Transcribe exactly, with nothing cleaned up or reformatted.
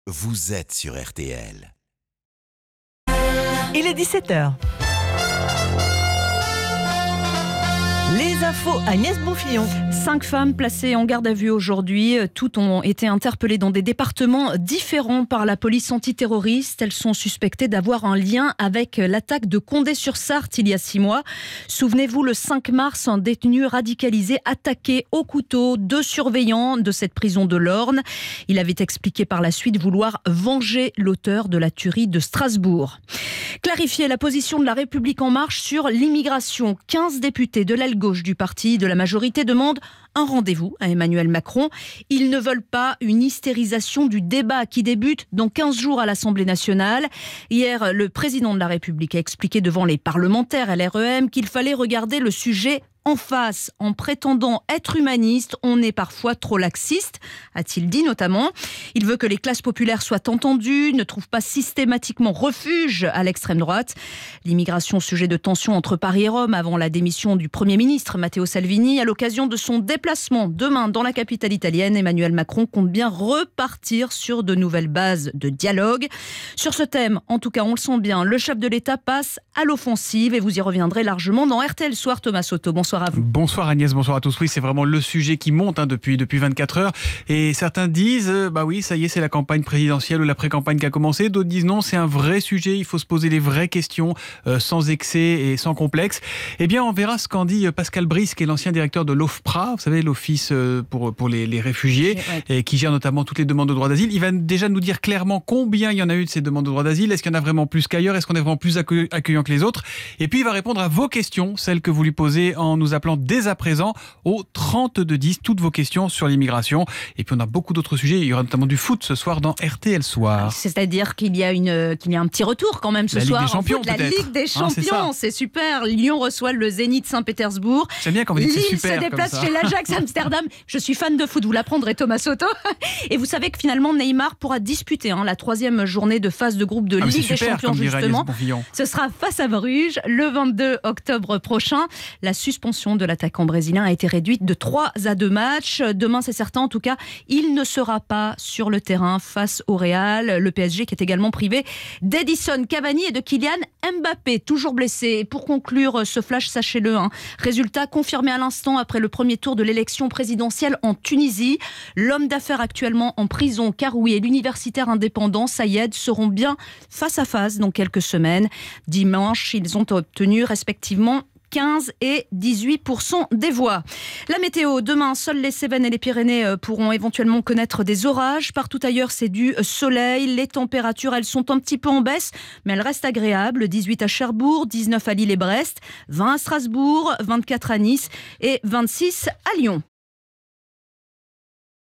vous êtes sur R T L. Il est dix-sept heures. Les infos, Agnès Bonfillon. Cinq femmes placées en garde à vue aujourd'hui. Toutes ont été interpellées dans des départements différents par la police antiterroriste. Elles sont suspectées d'avoir un lien avec l'attaque de Condé-sur-Sarthe il y a six mois. Souvenez-vous, le cinq mars, un détenu radicalisé attaqué au couteau deux surveillants de cette prison de l'Orne. Il avait expliqué par la suite vouloir venger l'auteur de la tuerie de Strasbourg. Clarifier la position de la République en marche sur l'immigration. quinze députés de l'aile gauche du parti de la majorité demandent un rendez-vous à Emmanuel Macron. Ils ne veulent pas une hystérisation du débat qui débute dans quinze jours à l'Assemblée nationale. Hier, le président de la République a expliqué devant les parlementaires L R E M qu'il fallait regarder le sujet en face. En prétendant être humaniste, on est parfois trop laxiste, a-t-il dit notamment. Il veut que les classes populaires soient entendues, ne trouvent pas systématiquement refuge à l'extrême droite. L'immigration, sujet de tension entre Paris et Rome avant la démission du Premier ministre Matteo Salvini. À l'occasion de son déplacement demain dans la capitale italienne, Emmanuel Macron compte bien repartir sur de nouvelles bases de dialogue. Sur ce thème, en tout cas on le sent bien, le chef de l'État passe à l'offensive et vous y reviendrez largement dans R T L Soir. Thomas Soto, bonsoir à vous. Bonsoir Agnès, bonsoir à tous. Oui, c'est vraiment le sujet qui monte hein, depuis, depuis vingt-quatre heures. Et certains disent, euh, bah oui, ça y est, c'est la campagne présidentielle ou la pré-campagne qui a commencé. D'autres disent non, c'est un vrai sujet, il faut se poser les vraies questions, euh, sans excès et sans complexe. Eh bien, on verra ce qu'en dit Pascal Brice, qui est l'ancien directeur de l'OFPRA, vous savez, l'Office pour, pour les, les réfugiés, ouais. Et qui gère notamment toutes les demandes de droit d'asile. Il va déjà nous dire clairement combien il y en a eu de ces demandes de droit d'asile. Est-ce qu'il y en a vraiment plus qu'ailleurs? Est-ce qu'on est vraiment plus accueillant que les autres? Et puis, il va répondre à vos questions, celles que vous lui posez en nous appelant dès à présent au trente-deux dix, toutes vos questions sur l'immigration. Et puis on a beaucoup d'autres sujets, il y aura notamment du foot ce soir dans R T L Soir. C'est-à-dire qu'il y a, une, qu'il y a un petit retour quand même ce la soir. Ligue des Champions, en foot, la Ligue des Champions, hein, c'est, c'est super. Lyon reçoit le Zénith Saint-Pétersbourg. J'aime bien quand vous dites Lille c'est super se déplace chez l'Ajax Amsterdam. Je suis fan de foot, vous l'apprendrez Thomas Soto. Et vous savez que finalement Neymar pourra disputer hein, la troisième journée de phase de groupe de ah, Ligue super, des Champions justement. Ce sera face à Bruges le vingt-deux octobre prochain. La suspension de l'attaquant brésilien a été réduite de trois à deux matchs. Demain, c'est certain, en tout cas, il ne sera pas sur le terrain face au Real. Le P S G qui est également privé d'Edison Cavani et de Kylian Mbappé, toujours blessé. Et pour conclure ce flash, sachez-le, hein, résultat confirmé à l'instant après le premier tour de l'élection présidentielle en Tunisie. L'homme d'affaires actuellement en prison, Karoui, et l'universitaire indépendant Sayed seront bien face à face dans quelques semaines. Dimanche, ils ont obtenu respectivement quinze et dix-huit pour cent des voix. La météo, demain, seules les Cévennes et les Pyrénées pourront éventuellement connaître des orages. Partout ailleurs, c'est du soleil. Les températures, elles sont un petit peu en baisse, mais elles restent agréables. dix-huit à Cherbourg, dix-neuf à Lille et Brest, vingt à Strasbourg, vingt-quatre à Nice et vingt-six à Lyon.